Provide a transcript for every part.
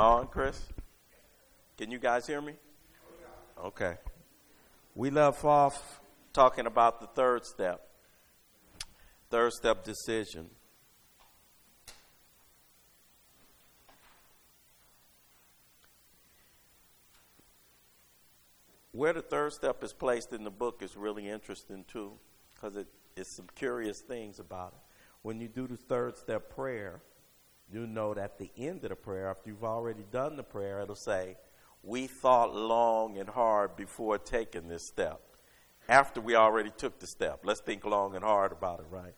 on, Chris? Can you guys hear me? Okay. We left off talking about the third step. Third step decision. Where the third step is placed in the book is really interesting too, because it's some curious things about it. When you do the third step prayer, you know that at the end of the prayer, after you've already done the prayer, it'll say, we thought long and hard before taking this step. After we already took the step. Let's think long and hard about it, right?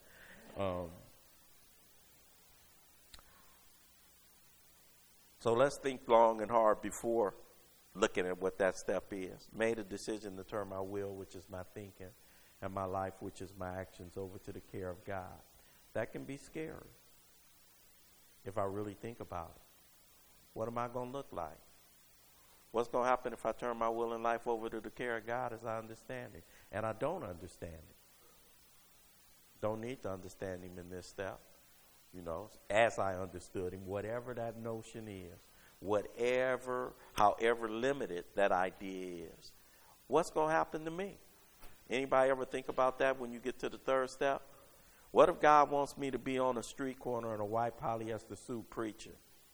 So let's think long and hard before looking at what that step is. Made a decision to turn my will, which is my thinking, and my life, which is my actions, over to the care of God. That can be scary if I really think about it. What am I going to look like? What's going to happen if I turn my will and life over to the care of God as I understand it? And I don't understand it. Don't need to understand him in this step. You know, as I understood him, whatever that notion is, however limited that idea is, what's going to happen to me? Anybody ever think about that when you get to the third step? What if God wants me to be on a street corner in a white polyester suit preaching?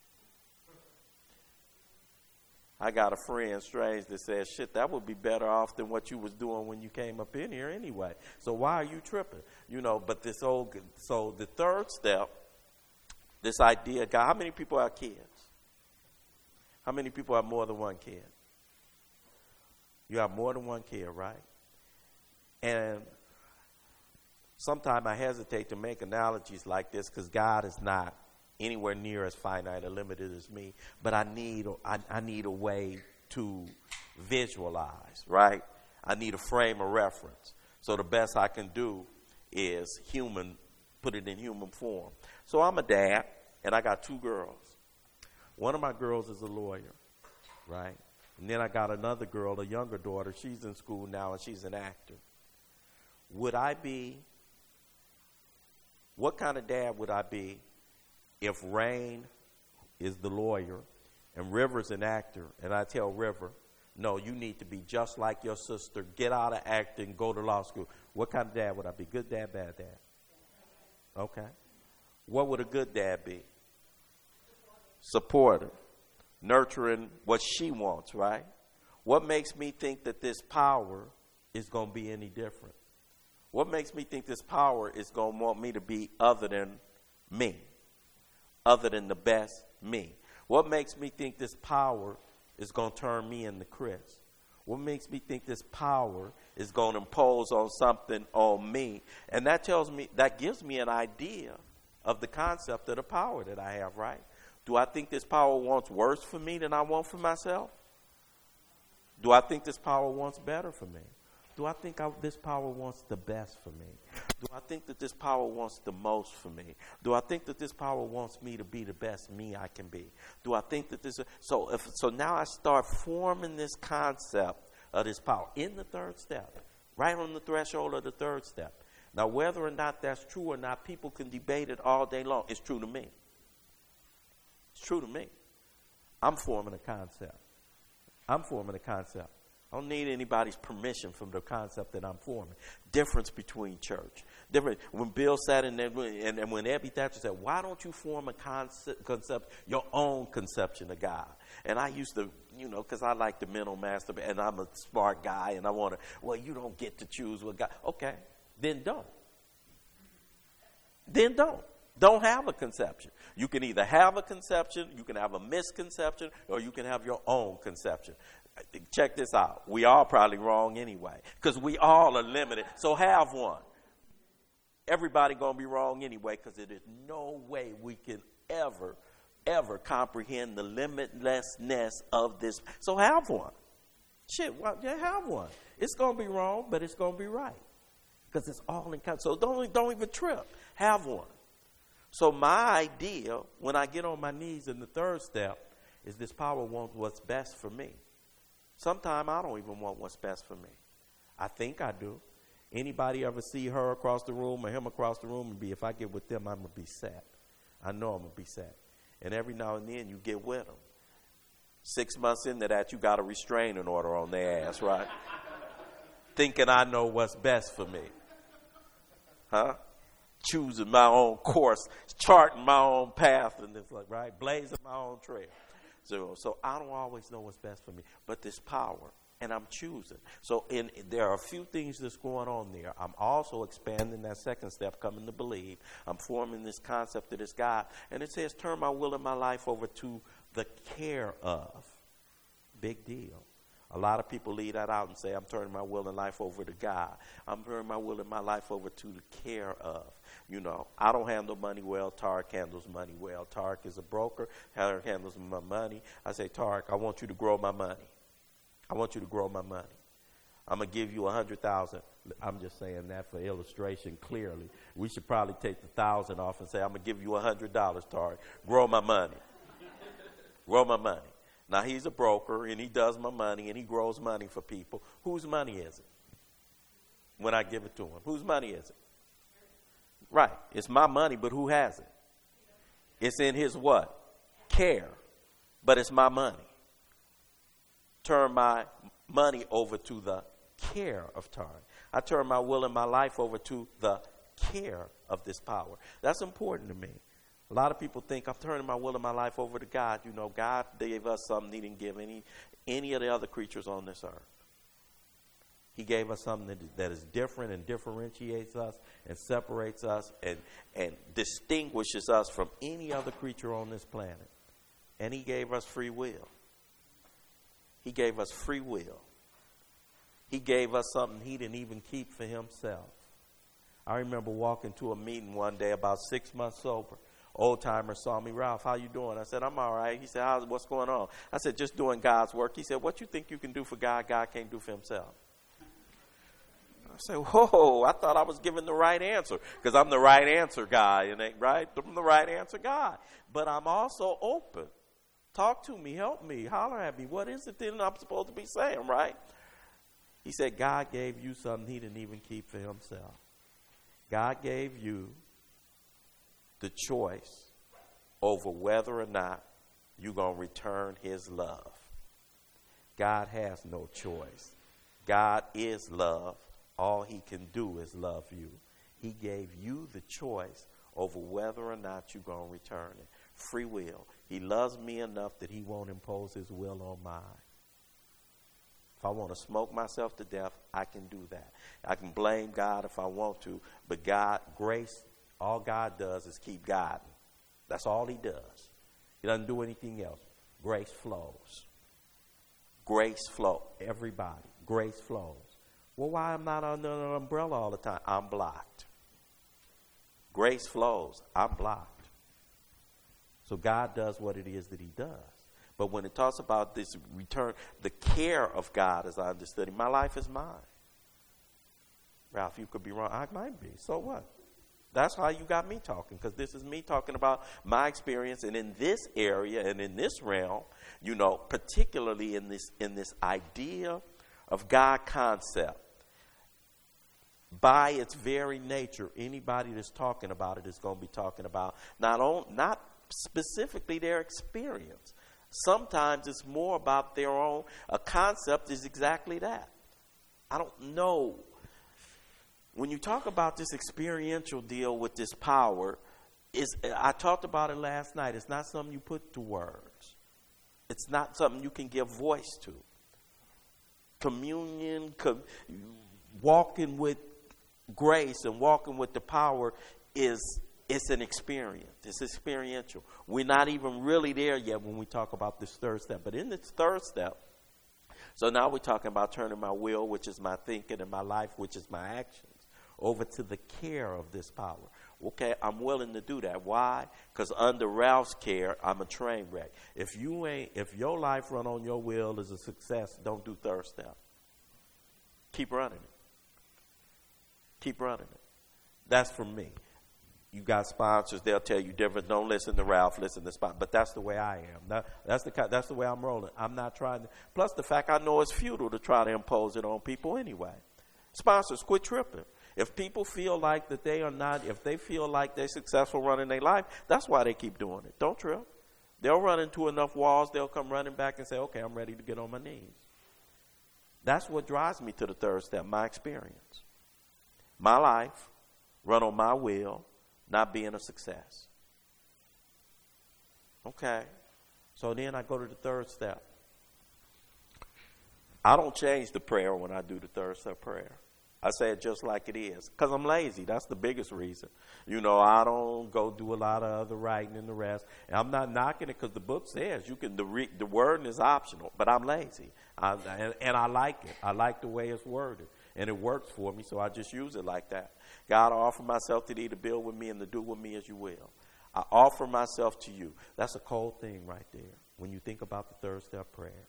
I got a friend, Strange, that says, shit, that would be better off than what you was doing when you came up in here anyway. So why are you tripping? You know, but so the third step, this idea, God, how many people have kids? How many people have more than one kid? You have more than one kid, right? And sometimes I hesitate to make analogies like this because God is not anywhere near as finite or limited as me, but I need a way to visualize, right? I need a frame of reference. So the best I can do is put it in human form. So I'm a dad, and I got two girls. One of my girls is a lawyer, right? And then I got another girl, a younger daughter. She's in school now, and she's an actor. What kind of dad would I be if Rain is the lawyer and River's an actor, and I tell River, no, you need to be just like your sister, get out of acting, go to law school? What kind of dad would I be? Good dad, bad dad? Okay. What would a good dad be? Supportive. Nurturing what she wants, right? What makes me think that this power is going to be any different? What makes me think this power is going to want me to be other than me? Other than the best me? What makes me think this power is going to turn me into Chris? What makes me think this power is going to impose on something on me? And that gives me an idea of the concept of the power that I have, right? Do I think this power wants worse for me than I want for myself? Do I think this power wants better for me? Do I think this power wants the best for me? Do I think that this power wants the most for me? Do I think that this power wants me to be the best me I can be? Do I think that so now I start forming this concept of this power in the third step, right on the threshold of the third step. Now, whether or not that's true or not, people can debate it all day long. It's true to me. It's true to me. I'm forming a concept. I don't need anybody's permission from the concept that I'm forming. Difference between church. When Bill sat in there, and when Abby Thatcher said, why don't you form a concept, your own conception of God? And I used to, because I like the mental master, and I'm a smart guy, and I want to, well, you don't get to choose what God. Okay, then don't. Don't have a conception. You can either have a conception, you can have a misconception, or you can have your own conception. Check this out. We all probably wrong anyway, because we all are limited. So have one. Everybody going to be wrong anyway, because there is no way we can ever comprehend the limitlessness of this. So have one. Have one. It's going to be wrong, but it's going to be right, because it's all in concept. So don't even trip. Have one. So my idea, when I get on my knees in the third step, is this power wants what's best for me. Sometimes I don't even want what's best for me. I think I do. Anybody ever see her across the room or him across the room and if I get with them, I'm going to be sad. I know I'm going to be sad. And every now and then you get with them. 6 months into that, you got a restraining order on their ass, right? Thinking I know what's best for me. Huh? Choosing my own course, charting my own path, and it's like, right? Blazing my own trail. So I don't always know what's best for me, but this power, and I'm choosing. So there are a few things that's going on there. I'm also expanding that second step, coming to believe. I'm forming this concept of this God, and it says, turn my will and my life over to the care of. Big deal. A lot of people leave that out and say, I'm turning my will and life over to God. I'm turning my will and my life over to the care of. You know, I don't handle money well. Tarek handles money well. Tarek is a broker. Tarek handles my money. I say, Tarek, I want you to grow my money. I want you to grow my money. I'm going to give you $100,000. I'm just saying that for illustration clearly. We should probably take the 1,000 off and say, I'm going to give you $100, Tarek. Grow my money. Grow my money. Now, he's a broker, and he does my money, and he grows money for people. Whose money is it when I give it to him? Whose money is it? Right. It's my money, but who has it? It's in his what? Care. But it's my money. Turn my money over to the care of Tarek. I turn my will and my life over to the care of this power. That's important to me. A lot of people think I'm turning my will and my life over to God. You know, God gave us something he didn't give any of the other creatures on this earth. He gave us something that is different and differentiates us and separates us and distinguishes us from any other creature on this planet. And he gave us free will. He gave us free will. He gave us something he didn't even keep for himself. I remember walking to a meeting one day about 6 months sober. Old timer saw me, Ralph, how you doing? I said, I'm all right. He said, what's going on? I said, just doing God's work. He said, what you think you can do for God, God can't do for himself? I said, whoa, I thought I was giving the right answer because I'm the right answer guy, and right? I'm the right answer guy. But I'm also open. Talk to me, help me, holler at me. What is it then I'm supposed to be saying, right? He said, God gave you something he didn't even keep for himself. God gave you the choice over whether or not you're going to return his love. God has no choice. God is love. All he can do is love you. He gave you the choice over whether or not you're going to return it. Free will. He loves me enough that he won't impose his will on mine. If I want to smoke myself to death, I can do that. I can blame God if I want to, but God, grace, all God does is keep guiding. That's all he does. He doesn't do anything else. Grace flows. Grace flows. Everybody, grace flows. Well, why am I not under an umbrella all the time? I'm blocked. Grace flows. I'm blocked. So God does what it is that he does. But when it talks about this return, the care of God, as I understood it, my life is mine. Ralph, you could be wrong. I might be. So what? That's how you got me talking, because this is me talking about my experience. And in this area and in this realm, you know, particularly in this idea of God concept, by its very nature, anybody that's talking about it is going to be talking about not specifically their experience. Sometimes it's more about their own. A concept is exactly that. I don't know. When you talk about this experiential deal with this power, I talked about it last night. It's not something you put to words. It's not something you can give voice to. Communion, walking with grace and walking with the power it's an experience. It's experiential. We're not even really there yet when we talk about this third step. But in this third step, so now we're talking about turning my will, which is my thinking, and my life, which is my actions, over to the care of this power. Okay, I'm willing to do that. Why? Because under Ralph's care, I'm a train wreck. If your life run on your will is a success, don't do third step. Keep running it. Keep running it. That's for me. You got sponsors, they'll tell you different. Don't listen to Ralph, listen to sponsors. But that's the way I am. That's the way I'm rolling. I'm not trying to. Plus the fact I know it's futile to try to impose it on people anyway. Sponsors, quit tripping. If people feel like that they are not, if they feel like they're successful running their life, that's why they keep doing it. Don't trip. They'll run into enough walls, they'll come running back and say, okay, I'm ready to get on my knees. That's what drives me to the third step, my experience. My life, run on my will, not being a success. Okay. So then I go to the third step. I don't change the prayer when I do the third step prayer. I say it just like it is because I'm lazy. That's the biggest reason. I don't go do a lot of other writing and the rest. And I'm not knocking it because the book says you can. The wording is optional, but I'm lazy. And I like it. I like the way it's worded. And it works for me, so I just use it like that. God, I offer myself to thee to build with me and to do with me as you will. I offer myself to you. That's a cold thing right there when you think about the third step prayer.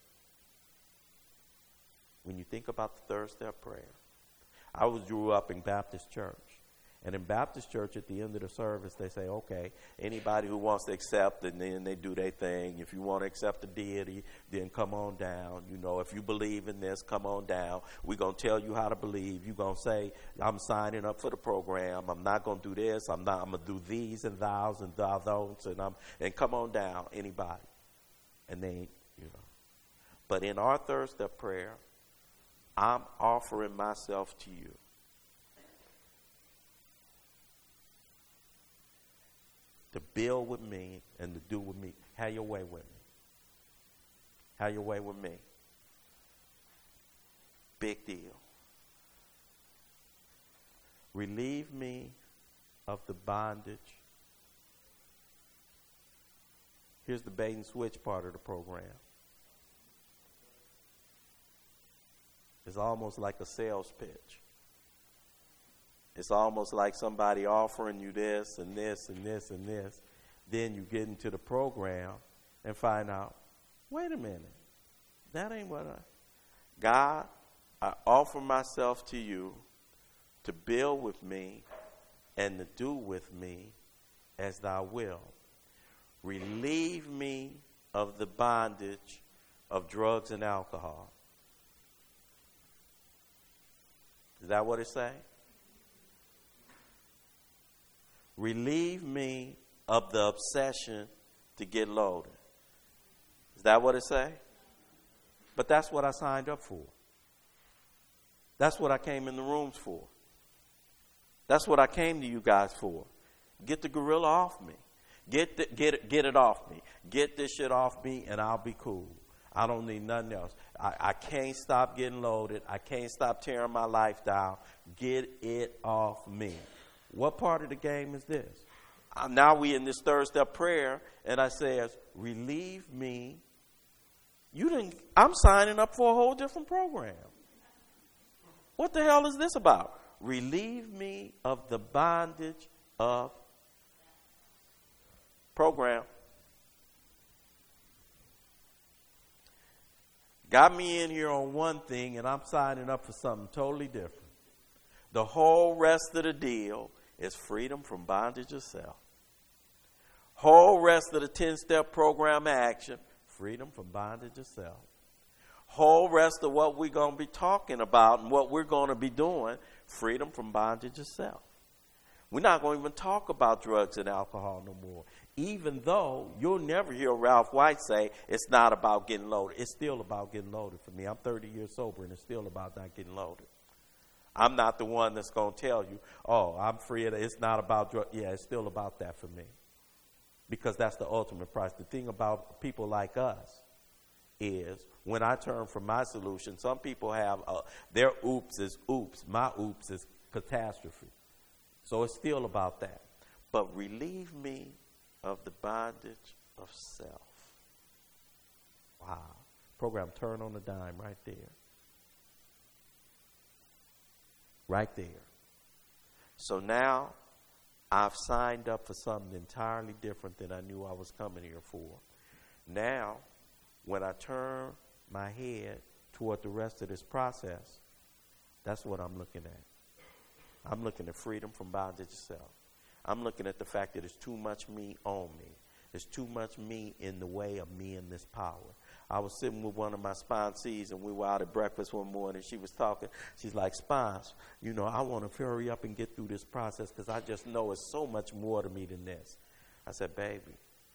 When you think about the third step prayer. I grew up in Baptist church. And in Baptist church, at the end of the service, they say, okay, anybody who wants to accept, and then they do their thing. If you want to accept the deity, then come on down. If you believe in this, come on down. We're going to tell you how to believe. You're going to say, I'm signing up for the program. I'm not going to do this. I'm going to do these and thous and thous, and come on down, anybody. And they, But in our third step prayer, I'm offering myself to you. To build with me and to do with me. Have your way with me. Have your way with me. Big deal. Relieve me of the bondage. Here's the bait and switch part of the program. It's almost like a sales pitch. It's almost like somebody offering you this and this and this and this. Then you get into the program and find out, wait a minute, that ain't what God, I offer myself to you to build with me and to do with me as thou will. Relieve me of the bondage of drugs and alcohol. Is that what it say? Relieve me of the obsession to get loaded. Is that what it say? But that's what I signed up for. That's what I came in the rooms for. That's what I came to you guys for. Get the gorilla off me. Get it off me. Get this shit off me and I'll be cool. I don't need nothing else. I can't stop getting loaded. I can't stop tearing my life down. Get it off me. What part of the game is this? Now we in this third step prayer, and I says, relieve me. I'm signing up for a whole different program. What the hell is this about? Relieve me of the bondage of program. Got me in here on one thing, and I'm signing up for something totally different. The whole rest of the deal is freedom from bondage of self. Whole rest of the 10-step program action, freedom from bondage of self. Whole rest of what we're going to be talking about and what we're going to be doing, freedom from bondage of self. We're not going to even talk about drugs and alcohol no more. Even though you'll never hear Ralph White say it's not about getting loaded. It's still about getting loaded for me. I'm 30 years sober and it's still about not getting loaded. I'm not the one that's going to tell you, oh, I'm free of it. It's not about drugs. Yeah, it's still about that for me. Because that's the ultimate price. The thing about people like us is when I turn from my solution, some people have their oops is oops. My oops is catastrophe. So it's still about that. But relieve me of the bondage of self. Wow. Program turn on the dime right there. Right there. So now I've signed up for something entirely different than I knew I was coming here for. Now, when I turn my head toward the rest of this process, that's what I'm looking at. I'm looking at freedom from bondage itself. I'm looking at the fact that there's too much me on me. There's too much me in the way of me and this power. I was sitting with one of my sponsees, and we were out at breakfast one morning. She was talking. She's like, Spons, I want to hurry up and get through this process because I just know it's so much more to me than this. I said, baby,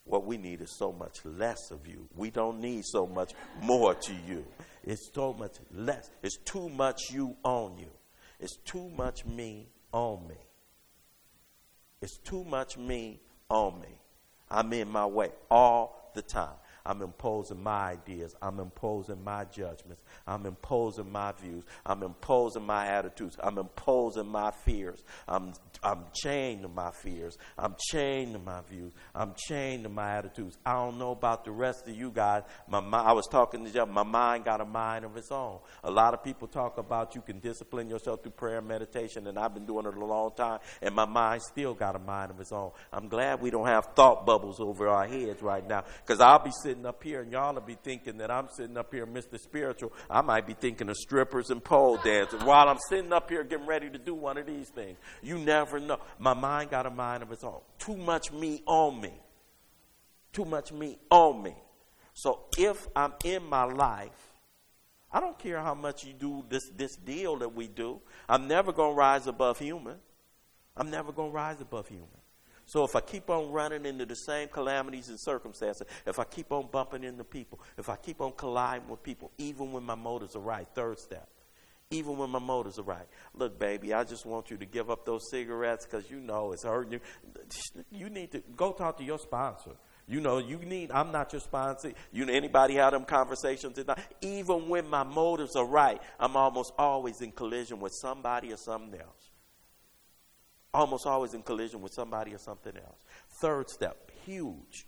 What we need is so much less of you. We don't need so much more to you. It's so much less. It's too much you on you. It's too much me on me. It's too much me on me. I'm in my way all the time. I'm imposing my ideas. I'm imposing my judgments. I'm imposing my views. I'm imposing my attitudes. I'm imposing my fears. I'm chained to my fears. I'm chained to my views. I'm chained to my attitudes. I don't know about the rest of you guys. I was talking to Jeff. My mind got a mind of its own. A lot of people talk about you can discipline yourself through prayer and meditation, and I've been doing it a long time, and my mind still got a mind of its own. I'm glad we don't have thought bubbles over our heads right now, because I'll be sitting up here and y'all will be thinking that I'm sitting up here Mr. Spiritual. I might be thinking of strippers and pole dancers while I'm sitting up here getting ready to do one of these things. You never know. My mind got a mind of its own. Too much me on me. Too much me on me. So if I'm in my life, I don't care how much you do this deal that we do. I'm never going to rise above human. I'm never going to rise above human. So if I keep on running into the same calamities and circumstances, if I keep on bumping into people, if I keep on colliding with people, even when my motives are right, third step, even when my motives are right. Look, baby, I just want you to give up those cigarettes because you know it's hurting you. You need to go talk to your sponsor. You know, I'm not your sponsor. Anybody have them conversations? Even when my motives are right, I'm almost always in collision with somebody or something else. Almost always in collision with somebody or something else. Third step, huge.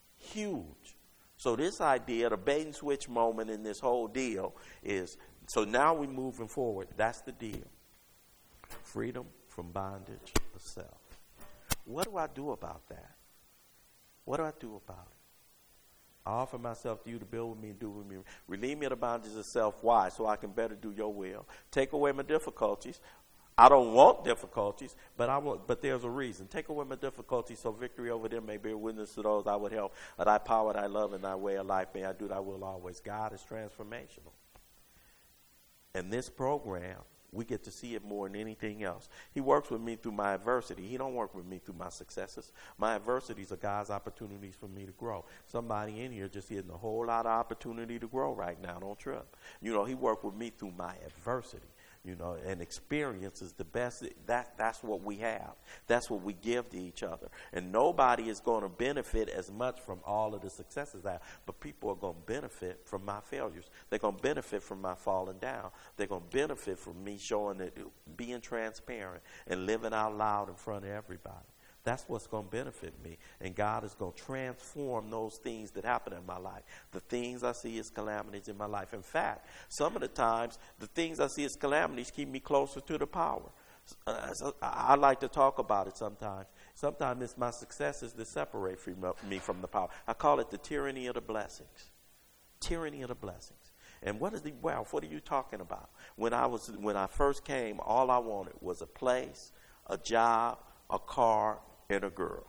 So this idea, the bait and switch moment in this whole deal is, so now we're moving forward. That's the deal. Freedom from bondage of self. What do I do about that? What do I do about it? I offer myself to you to build with me and do with me. Relieve me of the bondage of self. Why? So I can better do your will. Take away my difficulties. I don't want difficulties, but there's a reason. Take away my difficulties so victory over them may bear witness to those I would help. Thy power, thy love, and thy way of life, may I do thy will always. God is transformational. And this program, we get to see it more than anything else. He works with me through my adversity. He don't work with me through my successes. My adversities are God's opportunities for me to grow. Somebody in here just getting a whole lot of opportunity to grow right now. Don't trip. He worked with me through my adversity. And experience is the best. That's what we have. That's what we give to each other. And nobody is going to benefit as much from all of the successes I have, but people are going to benefit from my failures. They're going to benefit from my falling down. They're going to benefit from me showing that, being transparent and living out loud in front of everybody. That's what's going to benefit me. And God is going to transform those things that happen in my life. The things I see as calamities in my life. In fact, some of the times, the things I see as calamities keep me closer to the power. I like to talk about it sometimes. Sometimes it's my successes that separate me from the power. I call it the tyranny of the blessings. Tyranny of the blessings. And what are you talking about? When I first came, all I wanted was a place, a job, a car, and a girl.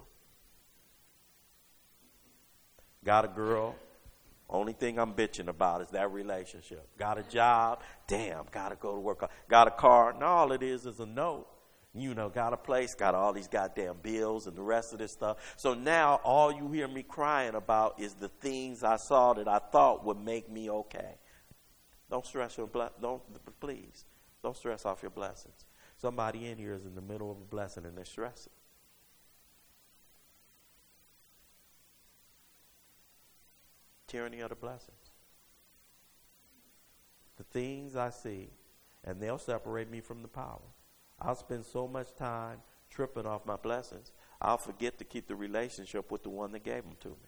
Got a girl. Only thing I'm bitching about is that relationship. Got a job. Damn, got to go to work. Got a car. No, all it is a note. Got a place. Got all these goddamn bills and the rest of this stuff. So now all you hear me crying about is the things I saw that I thought would make me okay. Don't stress please. Don't stress off your blessings. Somebody in here is in the middle of a blessing and they're stressing. Tyranny of the blessings. The things I see, and they'll separate me from the power. I'll spend so much time tripping off my blessings, I'll forget to keep the relationship with the one that gave them to me.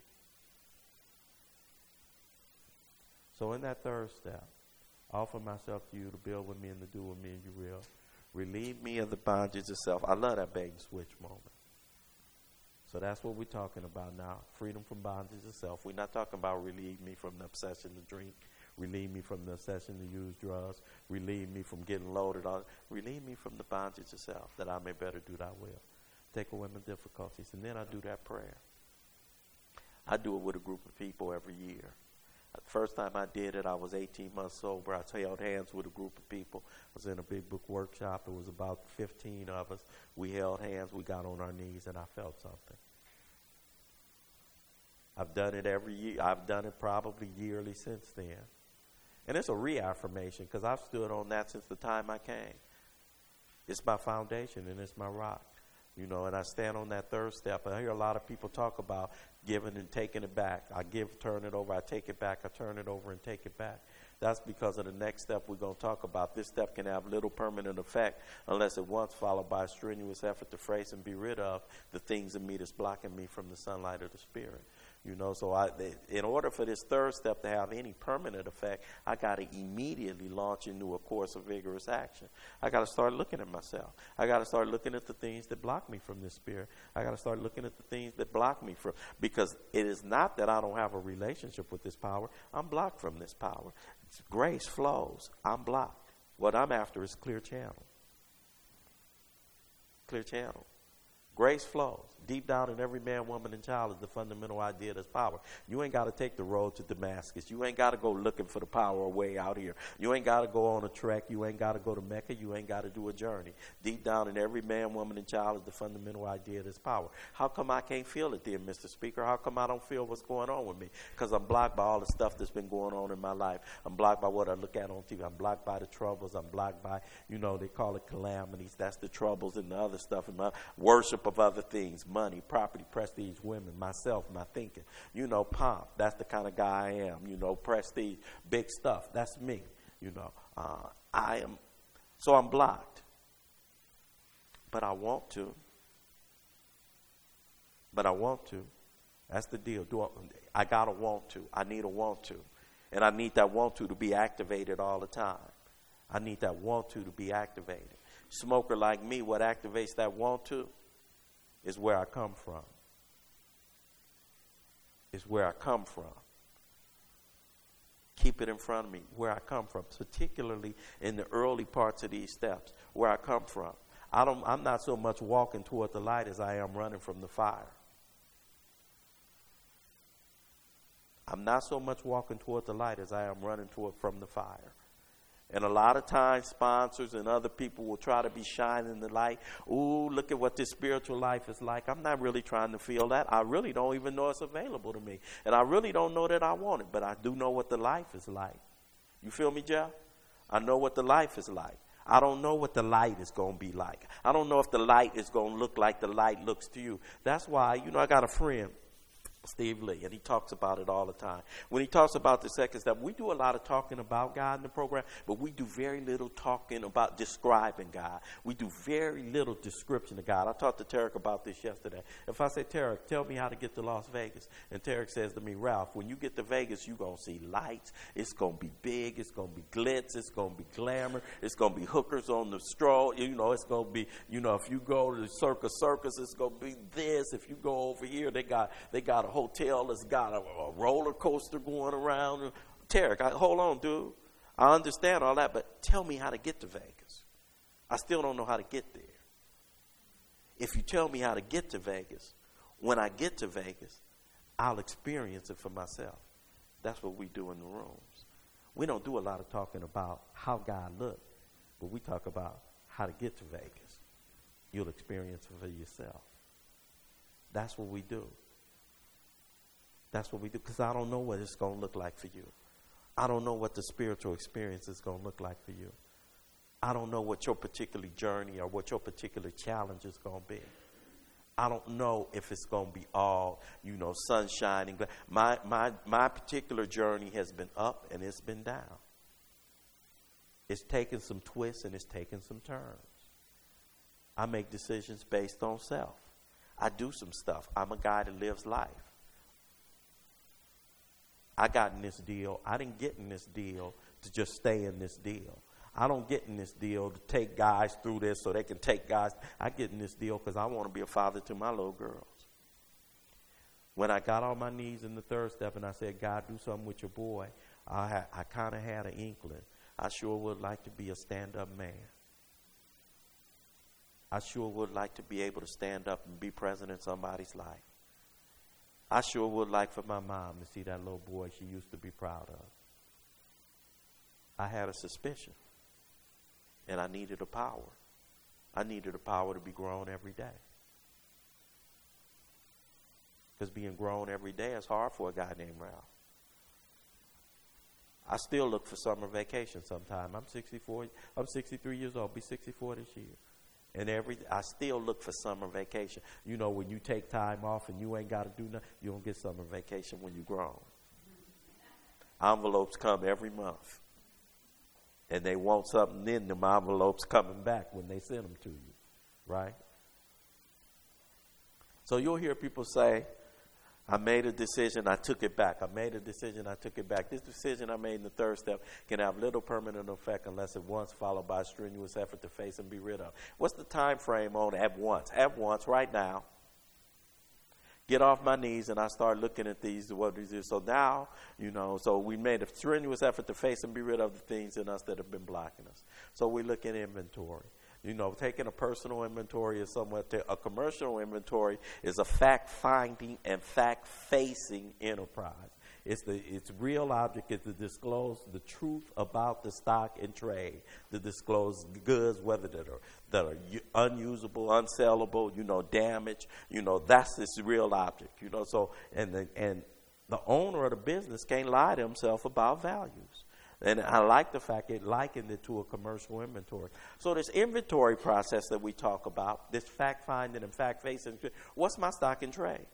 So in that third step, I offer myself to you to build with me and to do with me and you will. Relieve me of the bondage of self. I love that bait and switch moment. So that's what we're talking about now. Freedom from bondage of self. We're not talking about relieve me from the obsession to drink. Relieve me from the obsession to use drugs. Relieve me from getting loaded on. Relieve me from the bondage of self, that I may better do thy will. Take away my difficulties. And then I do that prayer. I do it with a group of people every year. The first time I did it, I was 18 months sober. I held hands with a group of people. I was in a big book workshop. It was about 15 of us. We held hands. We got on our knees, and I felt something. I've done it every year. I've done it probably yearly since then. And it's a reaffirmation because I've stood on that since the time I came. It's my foundation and it's my rock. You know, and I stand on that third step. I hear a lot of people talk about giving and taking it back. I give, turn it over, I take it back, I turn it over and take it back. That's because of the next step we're going to talk about. This step can have little permanent effect unless it once followed by a strenuous effort to face and be rid of the things in me that's blocking me from the sunlight of the Spirit. You know, so in order for this third step to have any permanent effect, I got to immediately launch into a course of vigorous action. I got to start looking at myself. I got to start looking at the things that block me from this Spirit. I got to start looking at the things that block me from, because it is not that I don't have a relationship with this power. I'm blocked from this power. Grace flows. I'm blocked. What I'm after is clear channel. Clear channel. Grace flows. Deep down in every man, woman, and child is the fundamental idea that's power. You ain't got to take the road to Damascus. You ain't got to go looking for the power way out here. You ain't got to go on a trek. You ain't got to go to Mecca. You ain't got to do a journey. Deep down in every man, woman, and child is the fundamental idea that's power. How come I can't feel it then, Mr. Speaker? How come I don't feel what's going on with me? Because I'm blocked by all the stuff that's been going on in my life. I'm blocked by what I look at on TV. I'm blocked by the troubles. I'm blocked by, you know, they call it calamities. That's the troubles and the other stuff. And my worship of other things, money, property, prestige, women, myself, my thinking. You know, pomp. That's the kind of guy I am. You know, prestige, big stuff. That's me. You know, I am. So I'm blocked. But I want to. That's the deal. I gotta want to. I need a want to. And I need that want to be activated all the time. I need that want to be activated. Smoker like me, what activates that want to is where I come from. It's where I come from. Keep it in front of me, where I come from, particularly in the early parts of these steps, where I come from. I'm not so much walking toward the light as I am running from the fire. I'm not so much walking toward the light as I am running from the fire. And a lot of times sponsors and other people will try to be shining the light. Ooh, look at what this spiritual life is like. I'm not really trying to feel that. I really don't even know it's available to me. And I really don't know that I want it. But I do know what the life is like. You feel me, Jeff? I know what the life is like. I don't know what the light is going to be like. I don't know if the light is going to look like the light looks to you. That's why, you know, I got a friend, Steve Lee, and he talks about it all the time. When he talks about the second step, we do a lot of talking about God in the program, but we do very little talking about describing God. We do very little description of God. I talked to Tarek about this yesterday. If I say, Tarek, tell me how to get to Las Vegas, and Tarek says to me, Ralph, when you get to Vegas, you're going to see lights. It's going to be big. It's going to be glitz. It's going to be glamour. It's going to be hookers on the stroll. You know, it's going to be, you know, if you go to the Circus, it's going to be this. If you go over here, they got a hotel that's got a roller coaster going around. Tarek, hold on, dude. I understand all that, but tell me how to get to Vegas. I still don't know how to get there. If you tell me how to get to Vegas, when I get to Vegas, I'll experience it for myself. That's what we do in the rooms. We don't do a lot of talking about how God looks, but we talk about how to get to Vegas. You'll experience it for yourself. That's what we do. That's what we do, because I don't know what it's going to look like for you. I don't know what the spiritual experience is going to look like for you. I don't know what your particular journey or what your particular challenge is going to be. I don't know if it's going to be all, you know, sunshine. My particular journey has been up and it's been down. It's taken some twists and it's taken some turns. I make decisions based on self. I do some stuff. I'm a guy that lives life. I got in this deal. I didn't get in this deal to just stay in this deal. I don't get in this deal to take guys through this so they can take guys. I get in this deal because I want to be a father to my little girls. When I got on my knees in the third step and I said, God, do something with your boy, I kind of had an inkling. I sure would like to be a stand-up man. I sure would like to be able to stand up and be present in somebody's life. I sure would like for my mom to see that little boy she used to be proud of. I had a suspicion, and I needed a power. I needed a power to be grown every day. Because being grown every day is hard for a guy named Ralph. I still look for summer vacation sometime. I'm 63 years old. I'll be 64 this year. And I still look for summer vacation. You know, when you take time off and you ain't got to do nothing, you don't get summer vacation when you're grown. Envelopes come every month. And they want something in them envelopes coming back when they send them to you. Right? So you'll hear people say, I made a decision, I took it back. I made a decision, I took it back. This decision I made in the third step can have little permanent effect unless it once followed by a strenuous effort to face and be rid of. What's the time frame on at once? At once, right now. Get off my knees and I start looking at these, what these is. So now, you know, so we made a strenuous effort to face and be rid of the things in us that have been blocking us. So we look at inventory. You know, taking a personal inventory is somewhat, a commercial inventory is a fact-finding and fact-facing enterprise. Its real object is to disclose the truth about the stock and trade, to disclose goods, whether that are unusable, unsellable, you know, damaged. You know, that's its real object. You know, so and the owner of the business can't lie to himself about values. And I like the fact it likened it to a commercial inventory. So this inventory process that we talk about, this fact-finding and fact-facing, what's my stock and trade?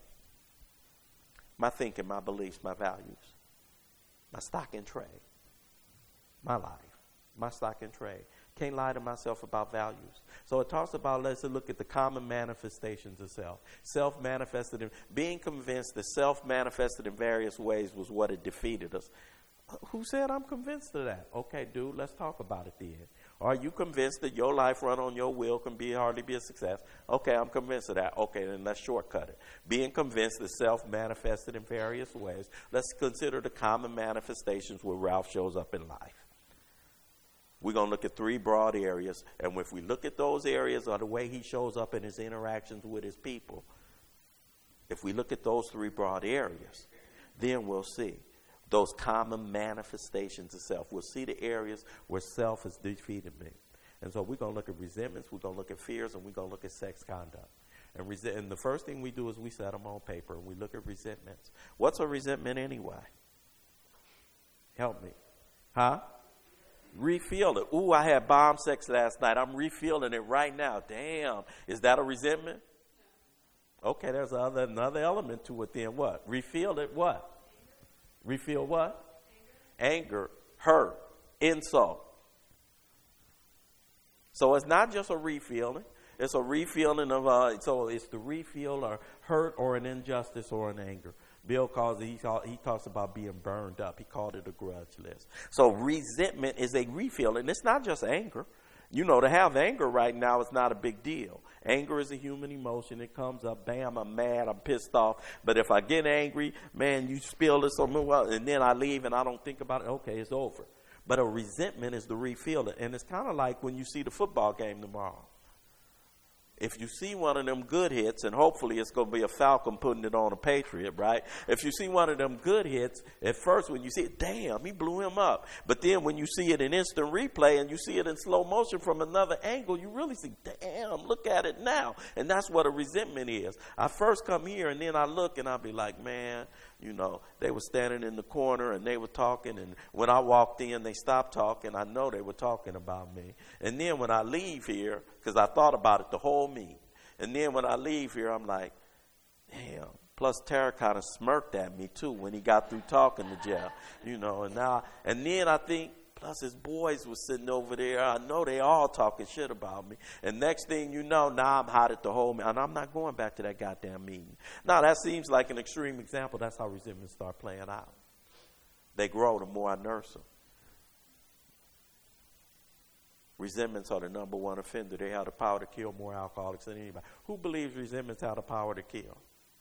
My thinking, my beliefs, my values. My stock and trade. My life. My stock and trade. Can't lie to myself about values. So it talks about, let's look at the common manifestations of self. Self-manifested, being convinced that self-manifested in various ways was what had defeated us. Who said I'm convinced of that? Okay, dude, let's talk about it then. Are you convinced that your life run on your will can hardly be a success? Okay, I'm convinced of that. Okay, then let's shortcut it. Being convinced that self manifested in various ways. Let's consider the common manifestations where Ralph shows up in life. We're going to look at three broad areas. And if we look at those areas or the way he shows up in his interactions with his people, if we look at those three broad areas, then we'll see those common manifestations of self. We'll see the areas where self has defeated me. And so we're going to look at resentments, we're going to look at fears, and we're going to look at sex conduct. And the first thing we do is we set them on paper, and we look at resentments. What's a resentment anyway? Help me. Huh? Refeel it. Ooh, I had bomb sex last night. I'm refeeling it right now. Damn. Is that a resentment? Okay, there's another element to it then. What? Refeel it what? Refeel what? Anger, hurt, insult. So it's not just a refeeling. It's a refeeling of, so it's the refeel or hurt or an injustice or an anger. Bill he talks about being burned up. He called it a grudge list. So resentment is a refeeling. It's not just anger. You know, to have anger right now is not a big deal. Anger is a human emotion. It comes up, bam, I'm mad, I'm pissed off. But if I get angry, man, you spill this on me, and then I leave and I don't think about it, okay, it's over. But a resentment is the refeeling. And it's kind of like when you see the football game tomorrow. If you see one of them good hits, and hopefully it's going to be a Falcon putting it on a Patriot, right? If you see one of them good hits, at first when you see it, damn, he blew him up. But then when you see it in instant replay and you see it in slow motion from another angle, you really see, damn, look at it now. And that's what a resentment is. I first come here and then I look and I'll be like, man, you know, they were standing in the corner and they were talking. And when I walked in, they stopped talking. I know they were talking about me. And then when I leave here, because I thought about it the whole meeting. And then when I leave here, I'm like, damn. Plus, Tara kind of smirked at me, too, when he got through talking to Jeff. You know, and then I think, plus his boys were sitting over there. I know they all talking shit about me. And next thing you know, now I'm hot at the whole meeting. And I'm not going back to that goddamn meeting. Now, that seems like an extreme example. That's how resentments start playing out. They grow the more I nurse them. Resentments are the number one offender. They have the power to kill more alcoholics than anybody. Who believes resentments have the power to kill?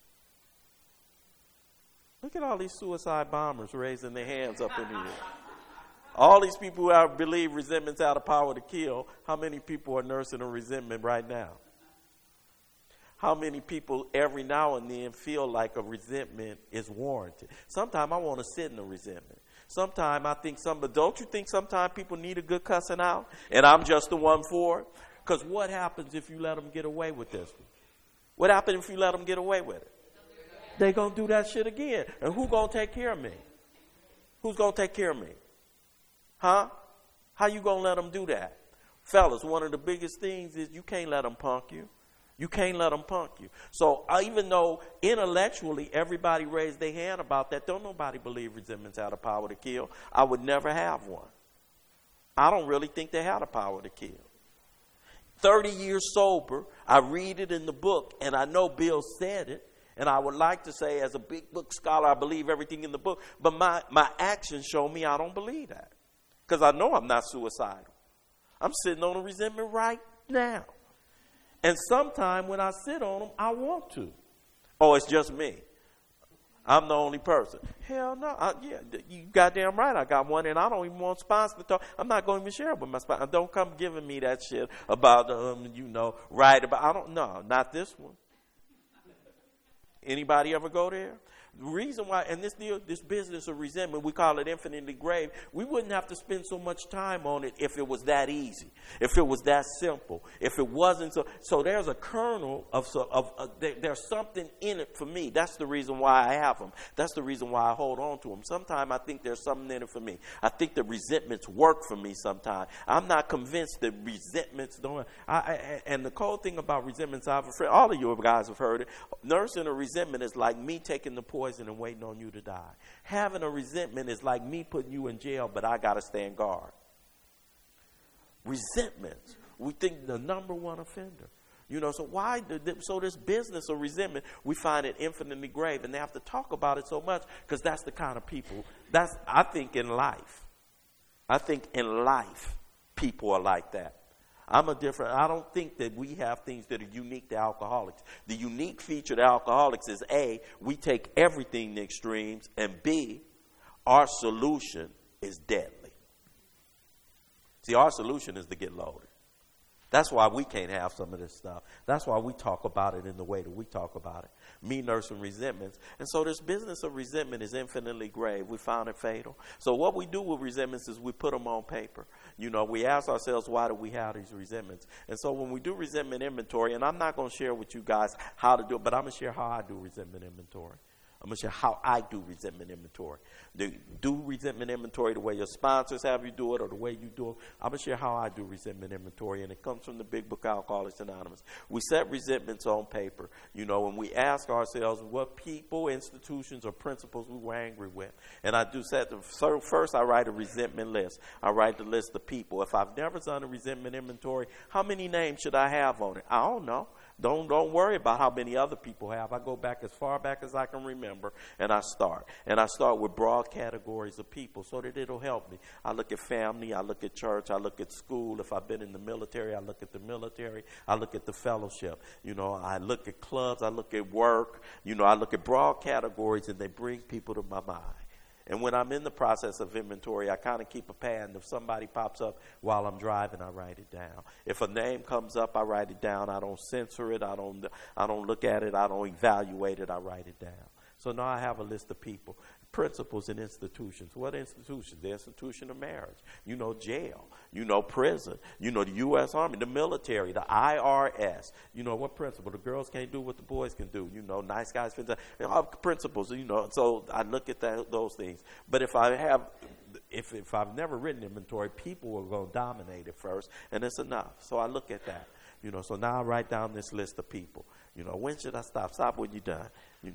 Look at all these suicide bombers raising their hands up in the air. All these people who believe resentments have the power to kill, how many people are nursing a resentment right now? How many people every now and then feel like a resentment is warranted? Sometimes I want to sit in a resentment. Sometimes I think but don't you think sometimes people need a good cussing out? And I'm just the one for it? Because what happens if you let them get away with this one? What happens if you let them get away with it? They're going to do that shit again. And who's going to take care of me? Who's going to take care of me? Huh? How you going to let them do that? Fellas, one of the biggest things is you can't let them punk you. You can't let them punk you. So even though intellectually everybody raised their hand about that, don't nobody believe resentment's had the power to kill. I would never have one. I don't really think they had the power to kill. 30 years sober, I read it in the book, and I know Bill said it, and I would like to say as a big book scholar, I believe everything in the book, but my actions show me I don't believe that. Because I know I'm not suicidal. I'm sitting on a resentment right now. And sometime when I sit on them, I want to. Oh, it's just me. I'm the only person. Hell no. Yeah, you goddamn right. I got one, and I don't even want sponsors to talk. I'm not going to even share it with my sponsor. Don't come giving me that shit about, right about. I don't know. Not this one. Anybody ever go there? The reason why, and this business of resentment, we call it infinitely grave, we wouldn't have to spend so much time on it if it was that easy, if it was that simple, if it wasn't so. So there's a kernel there's something in it for me. That's the reason why I have them. That's the reason why I hold on to them. Sometimes I think there's something in it for me. I think the resentments work for me sometimes. I'm not convinced that resentments don't. And the cold thing about resentments, all of you guys have heard it, nursing a resentment is like me taking the poison and waiting on you to die. Having a resentment is like me putting you in jail, but I got to stand guard. Resentments, we think the number one offender. So this business of resentment, we find it infinitely grave, and they have to talk about it so much because that's the kind of people. I think in life, people are like that. I don't think that we have things that are unique to alcoholics. The unique feature to alcoholics is A, we take everything to extremes, and B, our solution is deadly. See, our solution is to get loaded. That's why we can't have some of this stuff. That's why we talk about it in the way that we talk about it. Me nursing resentments. And so this business of resentment is infinitely grave. We found it fatal. So what we do with resentments is we put them on paper. We ask ourselves, why do we have these resentments? And so when we do resentment inventory, and I'm not going to share with you guys how to do it, but I'm going to share how I do resentment inventory. I'm going to share how I do resentment inventory. Do resentment inventory the way your sponsors have you do it or the way you do it. I'm going to share how I do resentment inventory, and it comes from the big book Alcoholics Anonymous. We set resentments on paper, and we ask ourselves what people, institutions, or principles we were angry with. And I do set first I write a resentment list. I write the list of people. If I've never done a resentment inventory, how many names should I have on it? I don't know. Don't worry about how many other people have. I go back as far back as I can remember, and I start. And I start with broad categories of people so that it'll help me. I look at family. I look at church. I look at school. If I've been in the military, I look at the military. I look at the fellowship. I look at clubs. I look at work. I look at broad categories, and they bring people to my mind. And when I'm in the process of inventory, I kind of keep a pad. And if somebody pops up while I'm driving, I write it down. If a name comes up, I write it down. I don't censor it. I don't look at it. I don't evaluate it. I write it down. So now I have a list of people, principles, and institutions. What institutions? The institution of marriage. Jail. Prison. The U.S. Army, the military, the IRS. What principle? The girls can't do what the boys can do. Nice guys, principles. So I look at those things. But if I've never written inventory, people are going to dominate it first, and it's enough. So I look at that. So now I write down this list of people. When should I stop? Stop when you're done.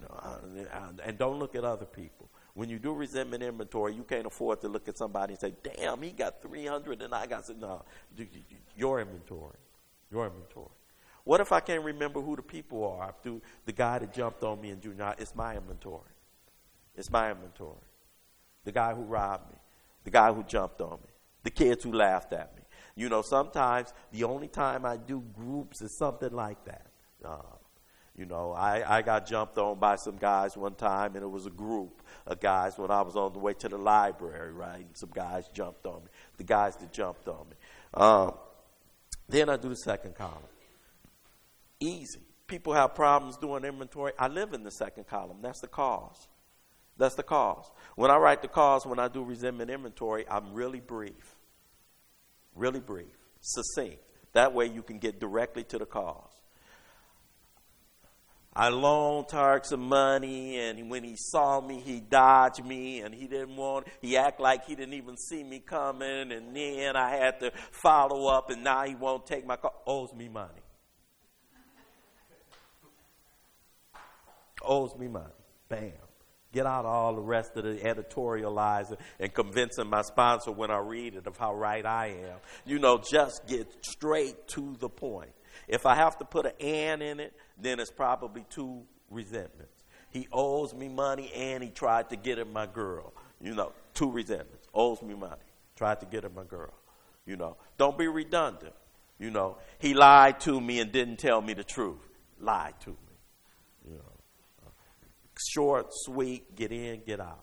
And don't look at other people. When you do resentment inventory, you can't afford to look at somebody and say, damn, he got 300 and I got some. No, your inventory. Your inventory. What if I can't remember who the people are? The guy that jumped on me in junior high, it's my inventory. It's my inventory. The guy who robbed me. The guy who jumped on me. The kids who laughed at me. Sometimes the only time I do groups is something like that. I got jumped on by some guys one time, and it was a group of guys when I was on the way to the library, right? And some guys jumped on me. The guys that jumped on me. Then I do the second column. Easy. People have problems doing inventory. I live in the second column. That's the cause. That's the cause. When I write the cause, when I do resentment inventory, I'm really brief. Really brief. Succinct. That way you can get directly to the cause. I loaned Tarek some money, and when he saw me, he dodged me, and he acted like he didn't even see me coming, and then I had to follow up, and now he won't take my call. Owes me money. Owes me money. Bam. Get out all the rest of the editorializing and convincing my sponsor when I read it of how right I am. Just get straight to the point. If I have to put an "and" in it, then it's probably 2 resentments. He owes me money and he tried to get at my girl. 2 resentments. Owes me money. Tried to get at my girl. Don't be redundant. He lied to me and didn't tell me the truth. Lied to me. Short, sweet, get in, get out.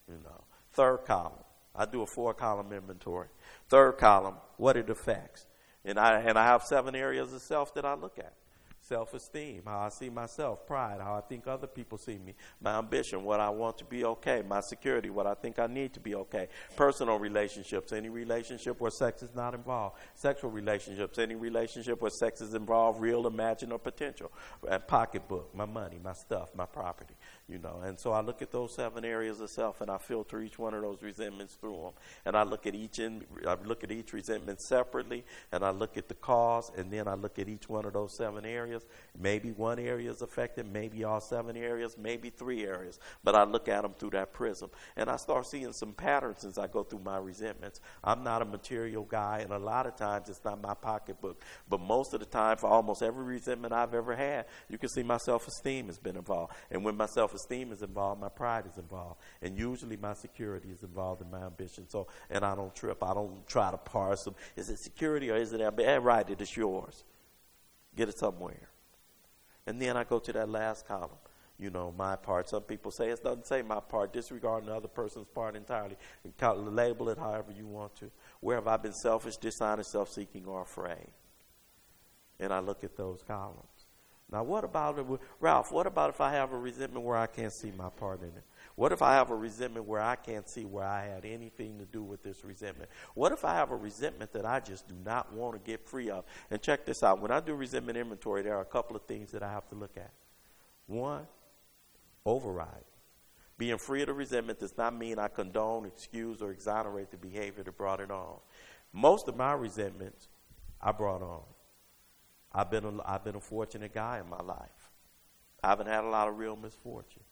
Third column. I do a 4-column inventory. Third column, what it affects. And I have 7 areas of self that I look at. Self-esteem, how I see myself. Pride, how I think other people see me. My ambition, what I want to be okay. My security, what I think I need to be okay. Personal relationships, any relationship where sex is not involved. Sexual relationships, any relationship where sex is involved, real, imagined, or potential. And pocketbook, my money, my stuff, my property. And so I look at those 7 areas of self, and I filter each one of those resentments through them. And I look at each resentment separately, and I look at the cause, and then I look at each one of those 7 areas. Maybe 1 area is affected, maybe all 7 areas, maybe 3 areas. But I look at them through that prism, and I start seeing some patterns as I go through my resentments. I'm not a material guy, and a lot of times it's not my pocketbook. But most of the time, for almost every resentment I've ever had, you can see my self-esteem has been involved. And when my self-esteem is involved, my pride is involved. And usually my security is involved in my ambition. And I don't trip. I don't try to parse them. Is it security or is it ambition? Right, it is yours. Get it somewhere. And then I go to that last column. My part. Some people say it doesn't say my part. Disregarding the other person's part entirely. Label it however you want to. Where have I been selfish, dishonest, self-seeking, or afraid? And I look at those columns. Now, what about it, Ralph? What about if I have a resentment where I can't see my part in it? What if I have a resentment where I can't see where I had anything to do with this resentment? What if I have a resentment that I just do not want to get free of? And check this out. When I do resentment inventory, there are a couple of things that I have to look at. 1, override. Being free of the resentment does not mean I condone, excuse, or exonerate the behavior that brought it on. Most of my resentments I brought on. I've been a fortunate guy in my life. I haven't had a lot of real misfortune.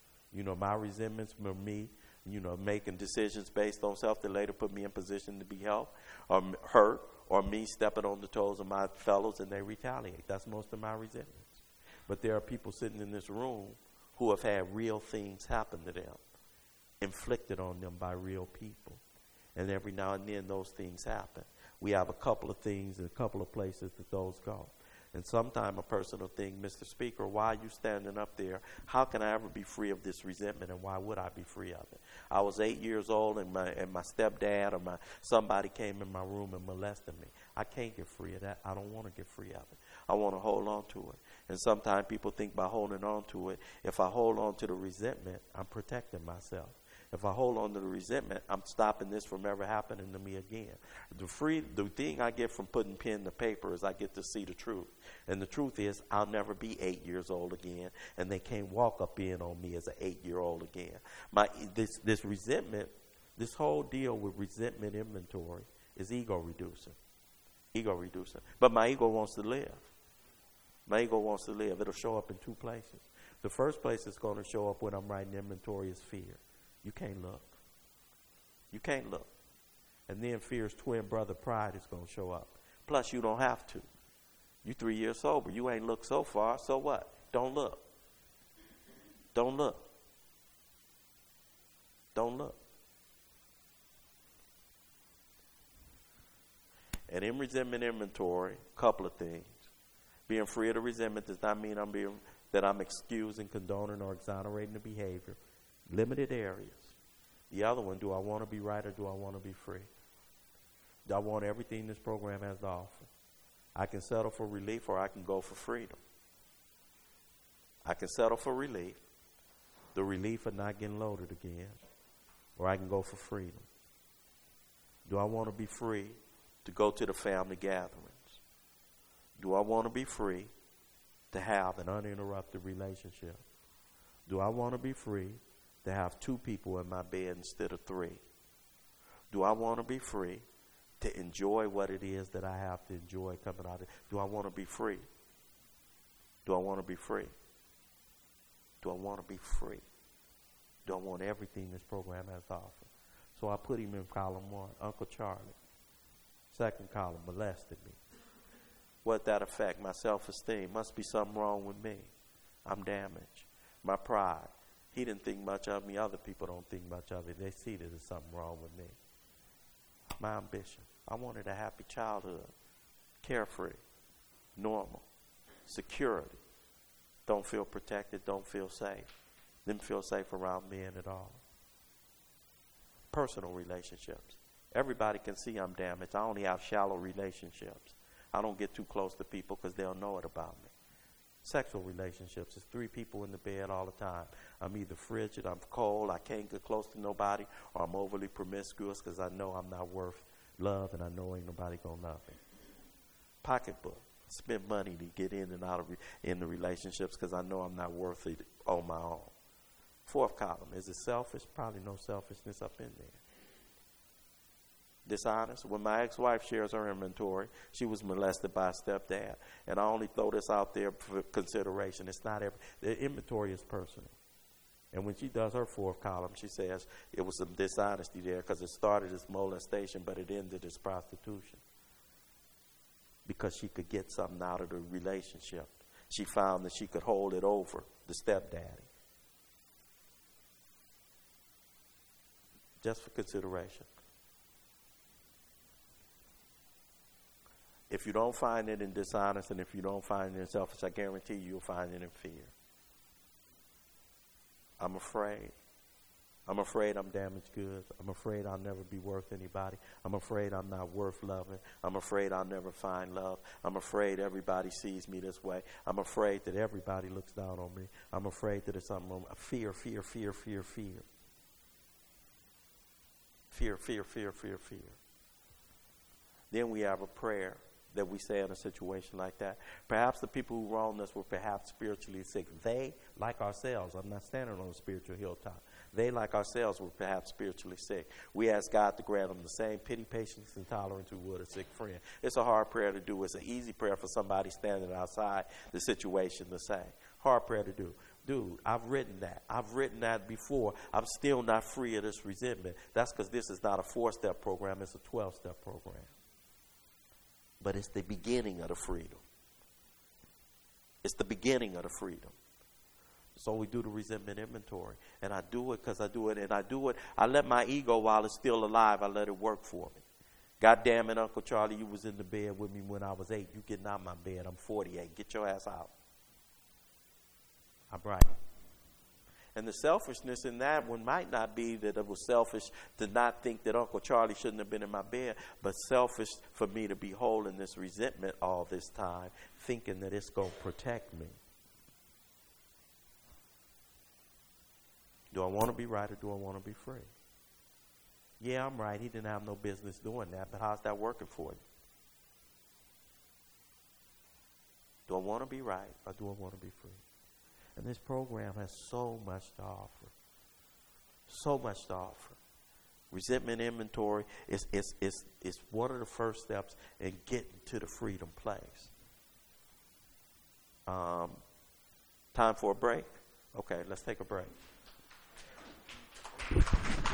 My resentments were me, making decisions based on self that later put me in position to be helped or hurt, or me stepping on the toes of my fellows and they retaliate. That's most of my resentments. But there are people sitting in this room who have had real things happen to them, inflicted on them by real people. And every now and then those things happen. We have a couple of things and a couple of places that those go. And sometimes a person will think, Mr. Speaker, why are you standing up there? How can I ever be free of this resentment, and why would I be free of it? I was 8 years old, and my stepdad or somebody came in my room and molested me. I can't get free of that. I don't want to get free of it. I want to hold on to it. And sometimes people think by holding on to it, if I hold on to the resentment, I'm protecting myself. If I hold on to the resentment, I'm stopping this from ever happening to me again. The thing I get from putting pen to paper is I get to see the truth. And the truth is I'll never be 8 years old again, and they can't walk up in on me as an 8-year-old again. This resentment, this whole deal with resentment inventory is ego reducing. Ego reducing. But my ego wants to live. My ego wants to live. It'll show up in 2 places. The first place it's going to show up when I'm writing inventory is fear. You can't look. You can't look. And then fear's twin brother, pride, is going to show up. Plus, you don't have to. You 3 years sober. You ain't looked so far. So what? Don't look. Don't look. Don't look. And in resentment inventory, a couple of things. Being free of the resentment does not mean that I'm excusing, condoning, or exonerating the behavior. Limited areas. The other one, do I want to be right or do I want to be free? Do I want everything this program has to offer? I can settle for relief or I can go for freedom. I can settle for relief, the relief of not getting loaded again, or I can go for freedom. Do I want to be free to go to the family gatherings? Do I want to be free to have an uninterrupted relationship? Do I want to be free to have 2 people in my bed instead of 3? Do I want to be free to enjoy what it is that I have to enjoy coming out of it? Do I want to be free? Do I want to be free? Do I want to be free? Do I want everything this program has to offer? So I put him in column 1, Uncle Charlie. Second column, molested me. What that affect? My self-esteem. Must be something wrong with me. I'm damaged. My pride. He didn't think much of me. Other people don't think much of it. They see that there's something wrong with me. My ambition. I wanted a happy childhood. Carefree. Normal. Security. Don't feel protected. Don't feel safe. Didn't feel safe around men at all. Personal relationships. Everybody can see I'm damaged. I only have shallow relationships. I don't get too close to people because they'll know it about me. Sexual relationships. It's 3 people in the bed all the time. I'm either frigid, I'm cold, I can't get close to nobody, or I'm overly promiscuous because I know I'm not worth love and I know ain't nobody going to love me. Pocketbook. Spend money to get in and out of in the relationships because I know I'm not worth it on my own. 4th column. Is it selfish? Probably no selfishness up in there. Dishonest. When my ex-wife shares her inventory, she was molested by a stepdad. And I only throw this out there for consideration. It's not every, the inventory is personal. And when she does her 4th column, she says it was some dishonesty there because it started as molestation, but it ended as prostitution. Because she could get something out of the relationship. She found that she could hold it over the stepdaddy. Just for consideration. If you don't find it in dishonest and if you don't find it in selfish, I guarantee you'll find it in fear. I'm afraid. I'm afraid I'm damaged goods. I'm afraid I'll never be worth anybody. I'm afraid I'm not worth loving. I'm afraid I'll never find love. I'm afraid everybody sees me this way. I'm afraid that everybody looks down on me. I'm afraid that there's something wrong. Fear, fear, fear, fear, fear. Fear, fear, fear, fear, fear. Then we have a prayer that we say in a situation like that. Perhaps the people who wronged us were perhaps spiritually sick. They, like ourselves, I'm not standing on a spiritual hilltop. They, like ourselves, were perhaps spiritually sick. We ask God to grant them the same pity, patience, and tolerance we would a sick friend. It's a hard prayer to do. It's an easy prayer for somebody standing outside the situation to say. Hard prayer to do. Dude, I've written that. I've written that before. I'm still not free of this resentment. That's because this is not a 4-step program. It's a 12-step program. But it's the beginning of the freedom. It's the beginning of the freedom. So we do the resentment inventory. And I do it because I do it. And I do it. I let my ego, while it's still alive, I let it work for me. God damn it, Uncle Charlie, you was in the bed with me when I was 8. You getting out of my bed. I'm 48. Get your ass out. I'm right. And the selfishness in that one might not be that it was selfish to not think that Uncle Charlie shouldn't have been in my bed, but selfish for me to be holding this resentment all this time, thinking that it's going to protect me. Do I want to be right or do I want to be free? Yeah, I'm right. He didn't have no business doing that, but how's that working for you? Do I want to be right or do I want to be free? And this program has so much to offer. So much to offer. Resentment inventory is one of the first steps in getting to the freedom place. Time for a break? Okay, let's take a break.